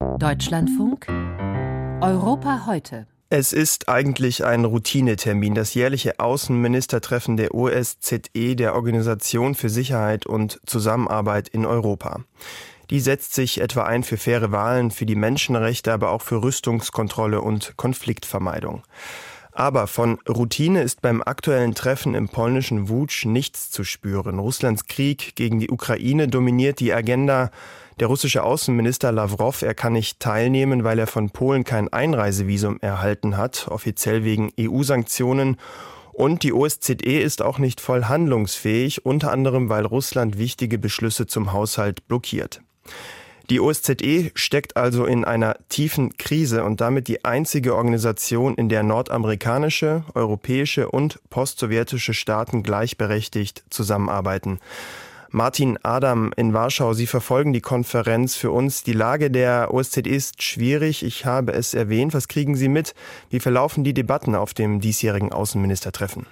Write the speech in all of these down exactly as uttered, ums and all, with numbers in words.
Deutschlandfunk Europa heute. Es ist eigentlich ein Routinetermin, das jährliche Außenministertreffen der O S Z E, der Organisation für Sicherheit und Zusammenarbeit in Europa. Die setzt sich etwa ein für faire Wahlen, für die Menschenrechte, aber auch für Rüstungskontrolle und Konfliktvermeidung. Aber von Routine ist beim aktuellen Treffen im polnischen Łódź nichts zu spüren. Russlands Krieg gegen die Ukraine dominiert die Agenda. Der russische Außenminister Lawrow, er kann nicht teilnehmen, weil er von Polen kein Einreisevisum erhalten hat, offiziell wegen E U-Sanktionen. Und die O S Z E ist auch nicht voll handlungsfähig, unter anderem, weil Russland wichtige Beschlüsse zum Haushalt blockiert. Die O S Z E steckt also in einer tiefen Krise und damit die einzige Organisation, in der nordamerikanische, europäische und postsowjetische Staaten gleichberechtigt zusammenarbeiten. Martin Adam in Warschau, Sie verfolgen die Konferenz für uns. Die Lage der O S Z E ist schwierig, ich habe es erwähnt. Was kriegen Sie mit? Wie verlaufen die Debatten auf dem diesjährigen Außenministertreffen?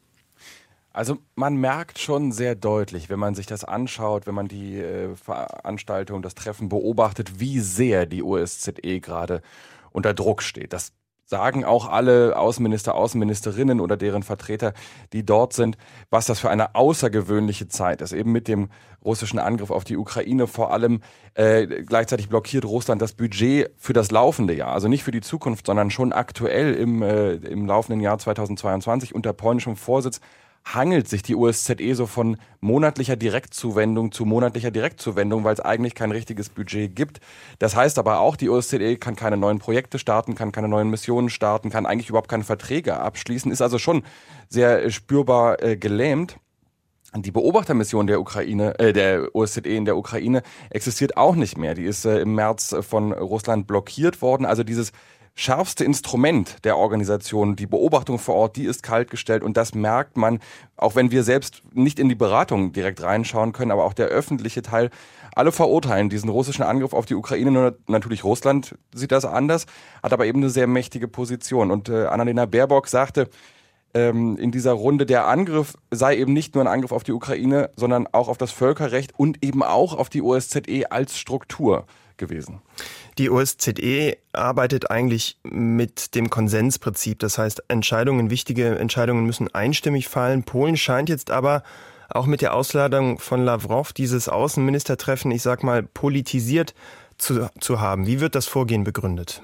Also man merkt schon sehr deutlich, wenn man sich das anschaut, wenn man die äh, Veranstaltung, das Treffen beobachtet, wie sehr die O S Z E gerade unter Druck steht. Das sagen auch alle Außenminister, Außenministerinnen oder deren Vertreter, die dort sind, was das für eine außergewöhnliche Zeit ist. Eben mit dem russischen Angriff auf die Ukraine vor allem. Äh, gleichzeitig blockiert Russland das Budget für das laufende Jahr. Also nicht für die Zukunft, sondern schon aktuell im, äh, im laufenden Jahr zweitausendzweiundzwanzig unter polnischem Vorsitz hangelt sich die O S Z E so von monatlicher Direktzuwendung zu monatlicher Direktzuwendung, weil es eigentlich kein richtiges Budget gibt. Das heißt aber auch, die O S Z E kann keine neuen Projekte starten, kann keine neuen Missionen starten, kann eigentlich überhaupt keine Verträge abschließen, ist also schon sehr spürbar äh, gelähmt. Die Beobachtermission der Ukraine, äh, der O S Z E in der Ukraine existiert auch nicht mehr. Die ist äh, im März von Russland blockiert worden. Also dieses schärfste Instrument der Organisation, die Beobachtung vor Ort, die ist kaltgestellt und das merkt man, auch wenn wir selbst nicht in die Beratung direkt reinschauen können, aber auch der öffentliche Teil. Alle verurteilen diesen russischen Angriff auf die Ukraine, nur natürlich Russland sieht das anders, hat aber eben eine sehr mächtige Position. Und äh, Annalena Baerbock sagte ähm, in dieser Runde, der Angriff sei eben nicht nur ein Angriff auf die Ukraine, sondern auch auf das Völkerrecht und eben auch auf die O S Z E als Struktur gewesen. Die O S Z E arbeitet eigentlich mit dem Konsensprinzip. Das heißt, Entscheidungen, wichtige Entscheidungen müssen einstimmig fallen. Polen scheint jetzt aber auch mit der Ausladung von Lawrow dieses Außenministertreffen, ich sag mal, politisiert zu, zu haben. Wie wird das Vorgehen begründet?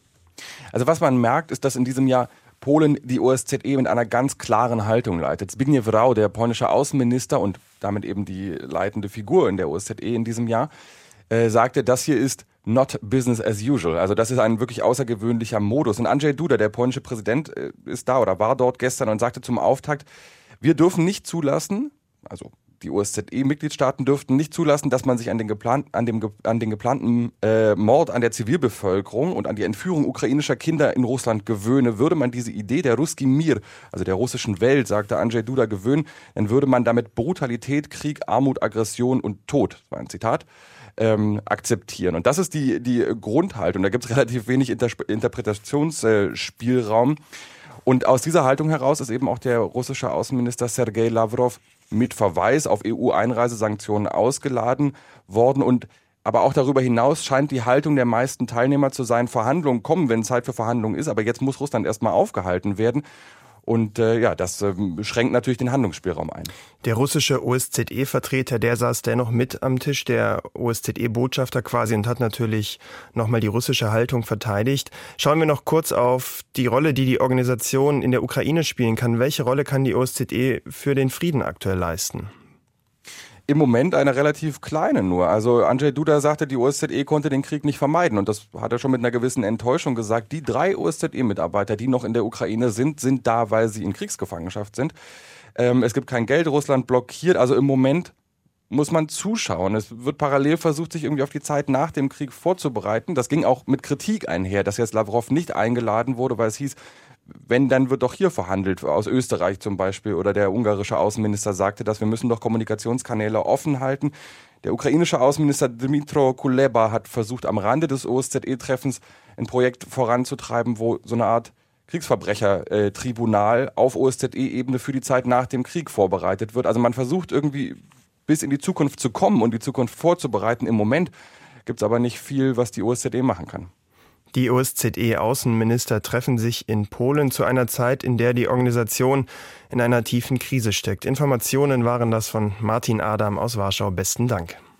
Also was man merkt, ist, dass in diesem Jahr Polen die O S Z E mit einer ganz klaren Haltung leitet. Zbigniew Rau, der polnische Außenminister und damit eben die leitende Figur in der O S Z E in diesem Jahr, äh, sagte, das hier ist not business as usual. Also das ist ein wirklich außergewöhnlicher Modus. Und Andrzej Duda, der polnische Präsident, ist da oder war dort gestern und sagte zum Auftakt, wir dürfen nicht zulassen, also die O S Z E-Mitgliedstaaten dürften nicht zulassen, dass man sich an den, geplant, an dem, an den geplanten äh, Mord an der Zivilbevölkerung und an die Entführung ukrainischer Kinder in Russland gewöhne. Würde man diese Idee der Russki Mir, also der russischen Welt, sagte Andrzej Duda, gewöhnen, dann würde man damit Brutalität, Krieg, Armut, Aggression und Tod, das war ein Zitat, Ähm, akzeptieren. Und das ist die, die Grundhaltung. Da gibt es relativ wenig Inter- Interpretationsspielraum. Und aus dieser Haltung heraus ist eben auch der russische Außenminister Sergei Lawrow mit Verweis auf E U-Einreisesanktionen ausgeladen worden. Und aber auch darüber hinaus scheint die Haltung der meisten Teilnehmer zu sein, Verhandlungen kommen, wenn Zeit für Verhandlungen ist. Aber jetzt muss Russland erstmal aufgehalten werden. Und äh, ja, das äh, schränkt natürlich den Handlungsspielraum ein. Der russische O S Z E-Vertreter, der saß dennoch mit am Tisch, der O S Z E-Botschafter quasi, und hat natürlich nochmal die russische Haltung verteidigt. Schauen wir noch kurz auf die Rolle, die die Organisation in der Ukraine spielen kann. Welche Rolle kann die O S Z E für den Frieden aktuell leisten? Im Moment eine relativ kleine nur. Also Andrzej Duda sagte, die O S Z E konnte den Krieg nicht vermeiden. Und das hat er schon mit einer gewissen Enttäuschung gesagt. Die drei O S Z E-Mitarbeiter, die noch in der Ukraine sind, sind da, weil sie in Kriegsgefangenschaft sind. Ähm, es gibt kein Geld, Russland blockiert. Also im Moment muss man zuschauen. Es wird parallel versucht, sich irgendwie auf die Zeit nach dem Krieg vorzubereiten. Das ging auch mit Kritik einher, dass jetzt Lawrow nicht eingeladen wurde, weil es hieß, wenn, dann wird doch hier verhandelt, aus Österreich zum Beispiel. Oder der ungarische Außenminister sagte das, wir müssen doch Kommunikationskanäle offen halten. Der ukrainische Außenminister Dmytro Kuleba hat versucht, am Rande des O S Z E-Treffens ein Projekt voranzutreiben, wo so eine Art Kriegsverbrechertribunal auf O S Z E-Ebene für die Zeit nach dem Krieg vorbereitet wird. Also man versucht irgendwie bis in die Zukunft zu kommen und die Zukunft vorzubereiten. Im Moment gibt es aber nicht viel, was die O S Z E machen kann. Die O S Z E-Außenminister treffen sich in Polen zu einer Zeit, in der die Organisation in einer tiefen Krise steckt. Informationen waren das von Martin Adam aus Warschau. Besten Dank.